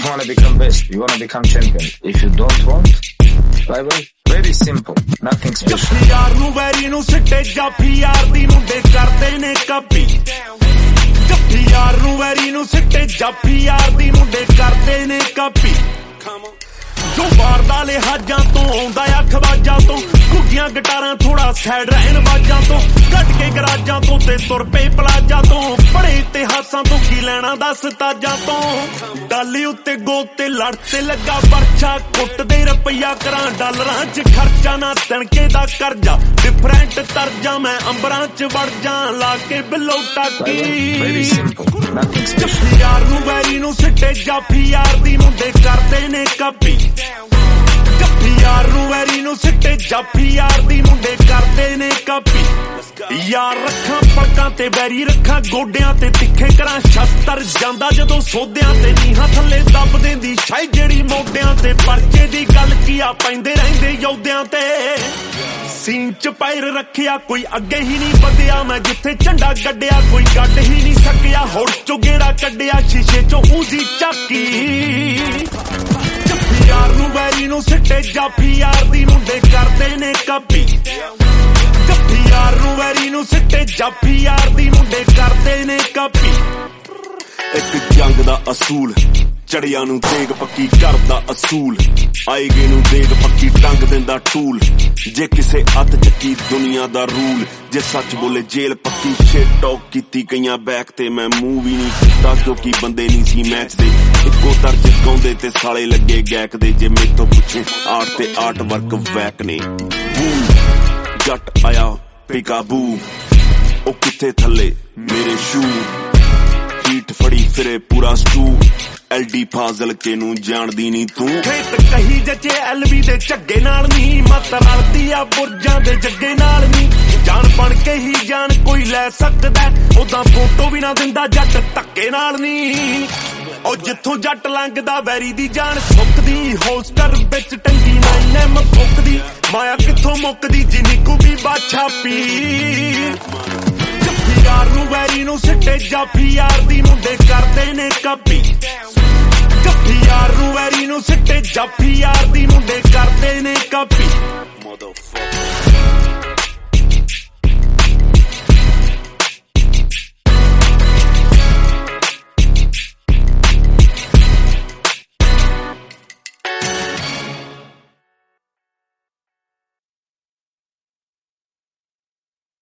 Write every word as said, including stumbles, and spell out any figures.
You wanna become best, you wanna become champion. If you don't want, bye bye. Very simple, nothing special. यार नू vary नू सिट्टे जाफी यार दी मुंडे करदे ने copy जफ्फी यार नू वैरी नू सिट्टे जाफी यार दी मुंडे करदे ने कापी जो वारदा लिहाजां तो आउंदा आ खवाजां तो घुग्गियां गिटारां थोड़ा सैड रहन बाजां तो कट के गराजां तो ते तुर पे पलाजां तो बड़े इतिहासां तो की लैना दस ताजां तो डाली उत्ते गोते लड़ते लगा परछा कुटदे रुपया करां डॉलरां च खर्चा ना तणके दा करजा डिफरेंट तरजा मैं अंबरां च वड़ जा ला के बिलो टाकी यार नू वैरी नू सिट्टे जाफी यार दी मुंडे करदे ने कापी जफ्फी यार नू वैरी नू सिट्टे जाफी यार दी मुंडे करदे ने कापी यार रखां पलकां ते वैरी रखां गोडियां ते तिखे करां शस्तर जांदा जदों सोधियां ते नीहां थल्ले दब देंदी शाई जेड़ी मोढियां ते परचे दी गल की आ पैंदे रहिंदे योद्धियां ते सीन च पैर रखिया कोई अगे ही नहीं बधिया मैं जिथे झंडा गड्डिया कोई गड्ड ही नहीं सकिया होड़ चो गेड़ा कड्डिया शीशे चो ऊजी झाकी यार नू वैरी नू सिट्टे जाफी यार दी मुंडे करदे ने कापी जफ्फी यार नू वैरी नू सिट्टे जाफी यार दी मुंडे करदे ने कापी एक जंग दा असूल चढ़िया नू देग पक्की करदा असूल आए गे नू देग पक्की टंग दिंदा टूल जे किसे हथ चक्की दुनिया दा रूल जे सच बोले जेल पक्की शिट टॉक कीती कईयां बैक ते मैं मूव ही नहीं कीता क्योंकि बंदे नहीं सी मैच दे इक्को दर्ज गाउंदे ते साले लगे गैक दे जे मेथों पुछे आर्ट ते आर्ट वर्क वैक ने जट आया पेकाबू ओ किथे थल्ले मेरे शू हीट फड़ी फिरे पूरा स्टू एलडी फाजल के नू जानदी नी तू खेत कही जचे एलवी दे झग्गे नाल नी मत रलदी आ बुरजां दे जग्गे नाल नी जान बन के ही जान कोई लै सकदा ओदा फोटो भी ना दिंदा जट धक्के नाल नी ओ जिथों जट लंघदा वैरी दी जान सुकदी होस्टर विच टंगी नाइन एम फुकदी माया किथों मुकदी जिनी को भी बाछा पी यार नू वैरी नू सिट्टे जाफी यार दी मुंडे करदे ने कापी जफ्फी यार नू वैरी नू सिट्टे जाफी यार दी मुंडे करदे ने कापी